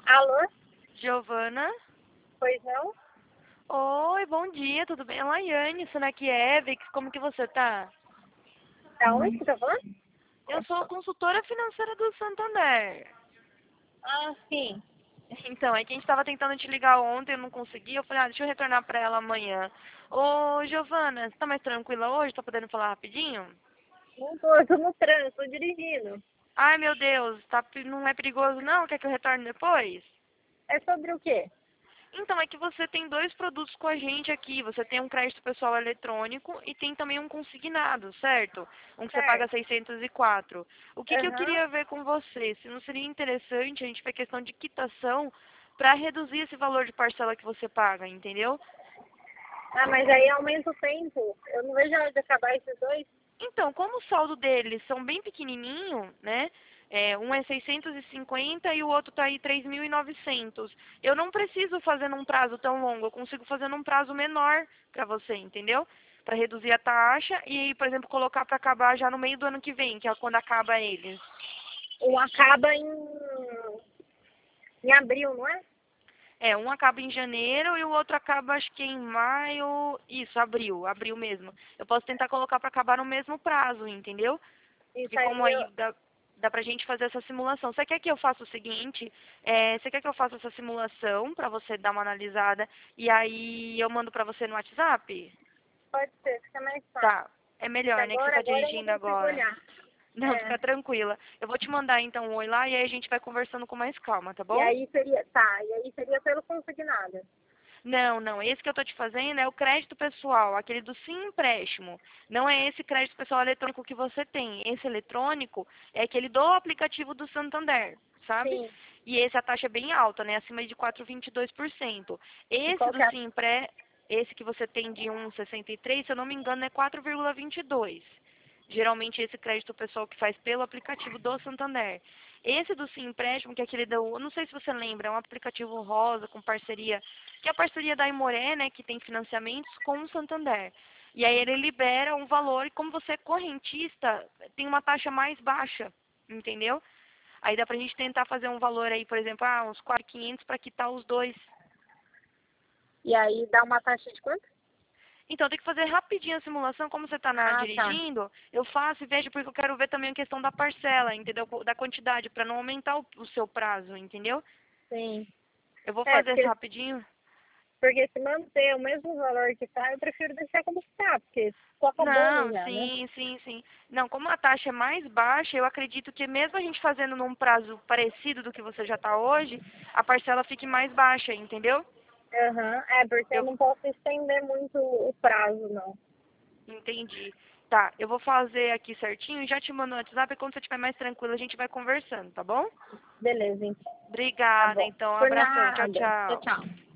Alô? Giovana? Pois não? Oi, bom dia, tudo bem? Laiane, isso aqui é Evix, como que você tá? Da onde que tá falando? Eu sou consultora financeira do Santander. Ah, sim. Então, é que a gente estava tentando te ligar ontem, eu não consegui, eu falei, deixa eu retornar pra ela amanhã. Ô, Giovana, você tá mais tranquila hoje? Tá podendo falar rapidinho? Não tô, eu tô no trânsito, tô dirigindo. Ai, meu Deus, não é perigoso não? Quer que eu retorne depois? É sobre o quê? Então, é que você tem dois produtos com a gente aqui. Você tem um crédito pessoal eletrônico e tem também um consignado, certo? Um que você paga Certo. 604. O que eu Aham. queria ver com você? Se não seria interessante a gente ver questão de quitação para reduzir esse valor de parcela que você paga, entendeu? Ah, mas aí aumenta o tempo. Eu não vejo a hora de acabar esses dois. Então, como o saldo deles são bem pequenininho, né? Um é 650 e o outro tá aí 3.900. Eu não preciso fazer num prazo tão longo, eu consigo fazer num prazo menor para você, entendeu? Para reduzir a taxa e, por exemplo, colocar para acabar já no meio do ano que vem, que é quando acaba eles. Um acaba em abril, não é? Um acaba em janeiro e o outro acaba acho que em maio, isso, abril mesmo. Eu posso tentar colocar para acabar no mesmo prazo, entendeu? Isso Porque como aí, aí dá pra gente fazer essa simulação. Você quer que eu faça o seguinte? Você quer que eu faça essa simulação pra você dar uma analisada e aí eu mando pra você no WhatsApp? pode ser, fica mais fácil. Tá. É Porque melhor, né? Que você tá agora eu não dirigindo consigo agora. olhar. Não, É. fica tranquila. Eu vou te mandar então um oi lá e aí a gente vai conversando com mais calma, tá bom? E aí seria pelo consignado. Não, não. Esse que eu tô te fazendo é o crédito pessoal, aquele do Sim Empréstimo. Não é esse crédito pessoal eletrônico que você tem. Esse eletrônico é aquele do aplicativo do Santander, sabe? Sim. E esse a taxa é bem alta, né? Acima de 4,22%. E Esse qual do que é? Sim Pré, esse que você tem de 1,63, se eu não me engano, é 4,22. Geralmente esse crédito pessoal que faz pelo aplicativo do Santander. Esse do Sim Empréstimo, que é aquele do, eu não sei se você lembra, é um aplicativo rosa com parceria, que é a parceria da Imoré, né, que tem financiamentos com o Santander. E aí ele libera um valor e como você é correntista, tem uma taxa mais baixa, entendeu? Aí dá pra gente tentar fazer um valor aí, por exemplo, uns 4.500 para quitar os dois. E aí dá uma taxa de quanto? Então, tem que fazer rapidinho a simulação, como você está Ah, tá. dirigindo, eu faço e vejo porque eu quero ver também a questão da parcela, entendeu? Da quantidade, para não aumentar o seu prazo, entendeu? Sim. Eu vou É, fazer essa porque, rapidinho. porque se manter o mesmo valor que tá, eu prefiro deixar como está, porque tô acabando Não, já, né? sim, sim, sim. Não, como a taxa é mais baixa, eu acredito que mesmo a gente fazendo num prazo parecido do que você já está hoje, a parcela fique mais baixa, entendeu? Aham. É, porque eu Eu não posso estender muito o prazo, não. entendi. Tá, eu vou fazer aqui certinho e já te mando no WhatsApp e quando você estiver mais tranquilo a gente vai conversando, tá bom? Beleza, então. Tá Obrigada, bom. então. Um Por abração. Tchau, nada. Tchau, tchau. tchau.